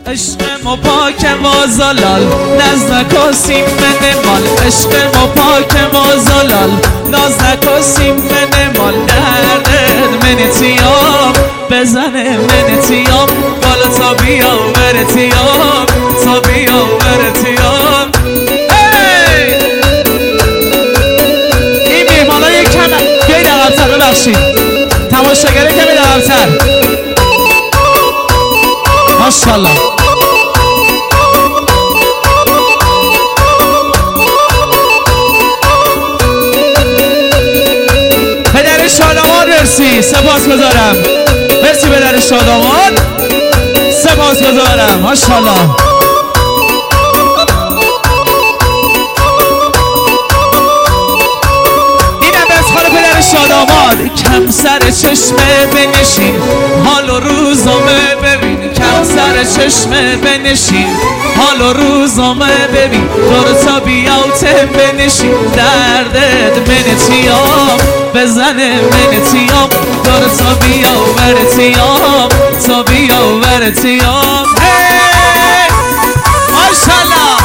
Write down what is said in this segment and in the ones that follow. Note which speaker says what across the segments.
Speaker 1: عشق ما پاک ما زلال ناز نکاسیم من مال عشق ما پاک ما زلال ناز نکاسیم من مال دردت من تیام بزنه من تیام بالا تا بیا بره تیام تا بیا بره تیام. این میهمانا یک کم بیاید عقب‌تر ببخشید تماشاگره که بیاید عقب‌تر ماشاءالله. پدر شادمان مرسی سپاسگزارم. مرسی پدر شادمان سپاسگزارم ماشاءالله. شادمان کم سر چشمه بنشین حال و روزامه ببین کم سر چشمه بنشین حال و روزامه ببین دور تا بیاوته بنشین دردت من تیام بزنه من تیام دور تا بیا بره تیام تا بیا بره تیام. ماشاءالله.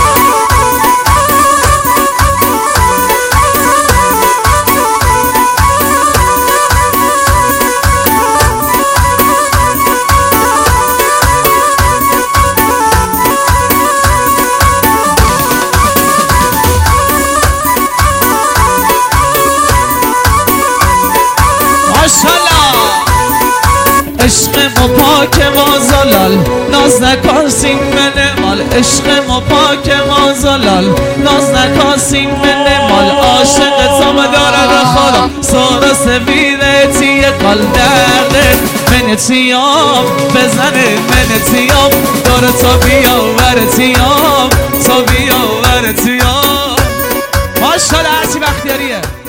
Speaker 1: عشق ما پاک ما زلال ناز نکاسیم من مال عشق ما پاک ما زلال ناز نکاسیم من مال عاشق تا مدارد خدا سارا سویره تیه کال درده من تیام بزنه من تیام داره تا بیا بره تیام تا بیا بره تیام. ماشاءالله هرچی بختیاریه.